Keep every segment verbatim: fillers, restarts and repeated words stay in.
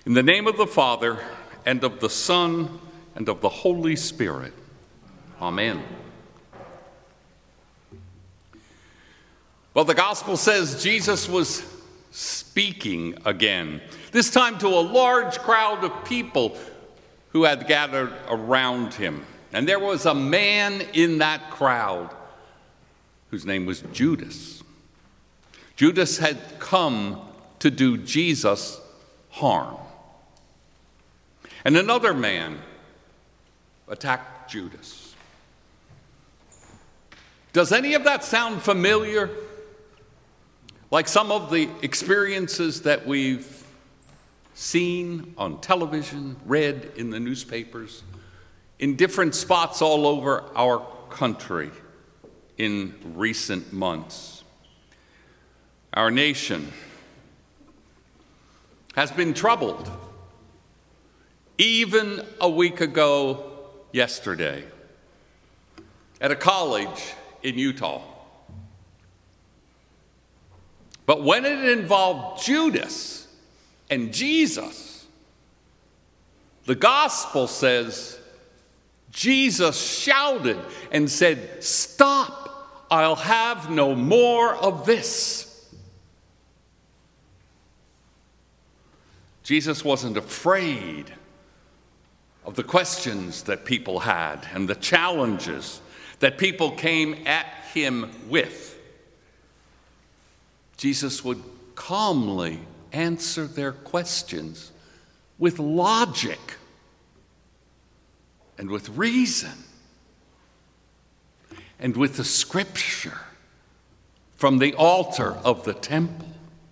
In the name of the Father, and of the Son, and of the Holy Spirit. Amen. Well, the gospel says Jesus was speaking again, this time to a large crowd of people who had gathered around him. And there was a man in that crowd whose name was Judas. Judas had come to do Jesus harm. And another man attacked Judas. Does any of that sound familiar? Like some of the experiences that we've seen on television, read in the newspapers, in different spots all over our country in recent months. Our nation has been troubled. Even a week ago yesterday, at a college in Utah. But when it involved Judas and Jesus, the gospel says Jesus shouted and said, "Stop, I'll have no more of this." Jesus wasn't afraid of the questions that people had and the challenges that people came at him with. Jesus would calmly answer their questions with logic and with reason and with the scripture from the altar of the temple.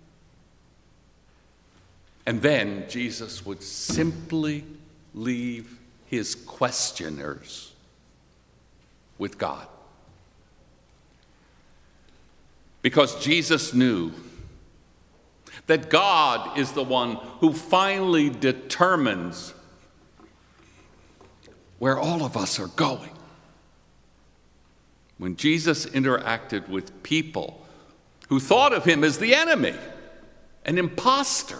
And then Jesus would simply leave his questioners with God. Because Jesus knew that God is the one who finally determines where all of us are going. When Jesus interacted with people who thought of him as the enemy, an imposter,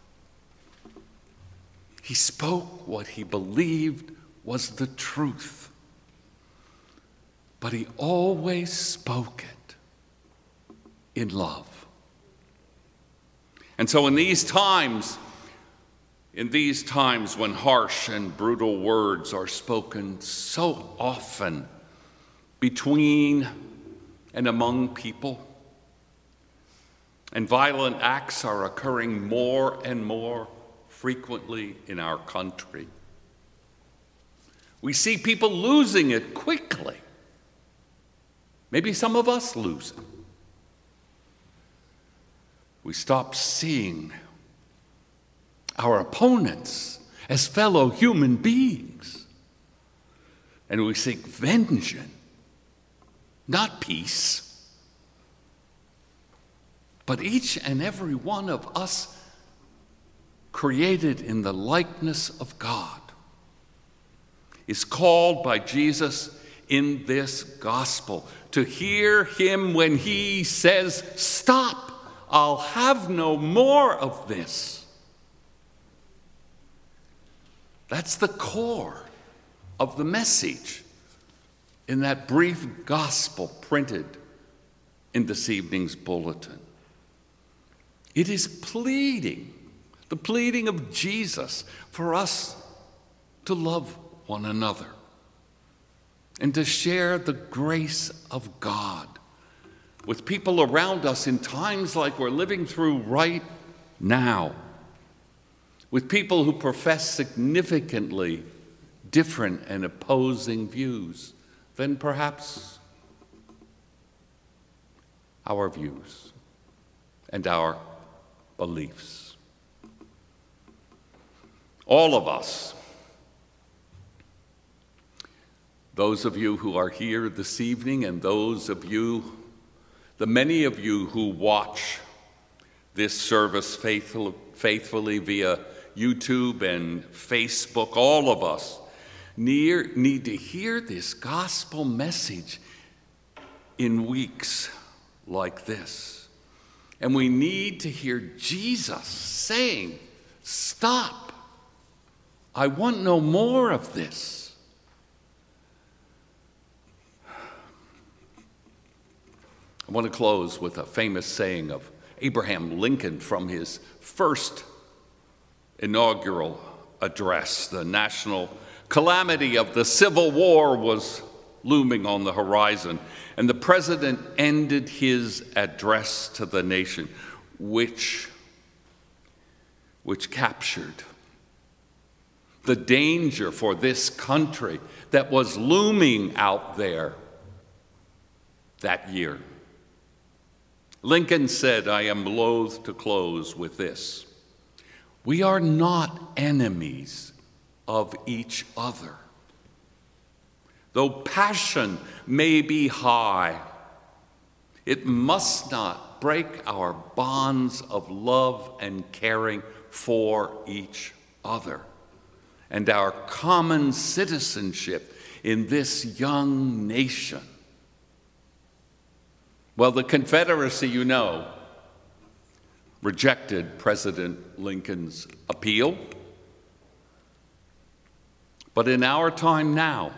he spoke what he believed was the truth. But he always spoke it in love. And so in these times, in these times when harsh and brutal words are spoken so often between and among people, and violent acts are occurring more and more frequently in our country, we see people losing it quickly. Maybe some of us lose it. We stop seeing our opponents as fellow human beings, and we seek vengeance, not peace. But each and every one of us, created in the likeness of God, is called by Jesus in this gospel to hear him when he says, "Stop, I'll have no more of this." That's the core of the message in that brief gospel printed in this evening's bulletin. It is pleading, the pleading of Jesus for us to love one another and to share the grace of God with people around us in times like we're living through right now, with people who profess significantly different and opposing views than perhaps our views and our beliefs. All of us, those of you who are here this evening and those of you, the many of you who watch this service faithful, faithfully via YouTube and Facebook, all of us need, need to hear this gospel message in weeks like this. And we need to hear Jesus saying, Stop. I want no more of this. I want to close with a famous saying of Abraham Lincoln from his first inaugural address. The national calamity of the Civil War was looming on the horizon, and the president ended his address to the nation, which, which captured the danger for this country that was looming out there that year. Lincoln said, I am loath to close with this: we are not enemies of each other. Though passion may be high, it must not break our bonds of love and caring for each other and our common citizenship in this young nation. Well, the Confederacy, you know, rejected President Lincoln's appeal. But in our time now,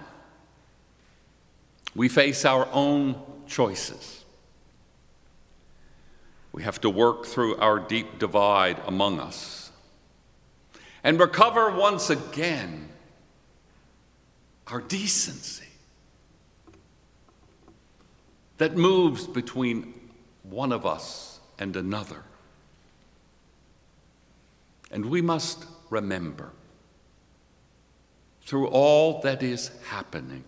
we face our own choices. We have to work through our deep divide among us and recover once again our decency that moves between one of us and another. And we must remember, through all that is happening,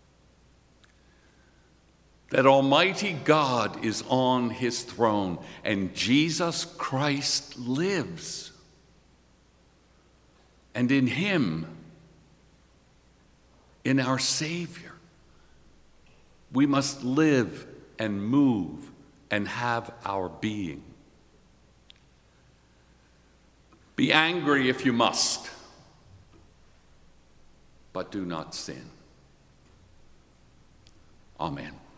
that Almighty God is on his throne and Jesus Christ lives. And in him, in our Savior, we must live and move and have our being. Be angry if you must, but do not sin. Amen.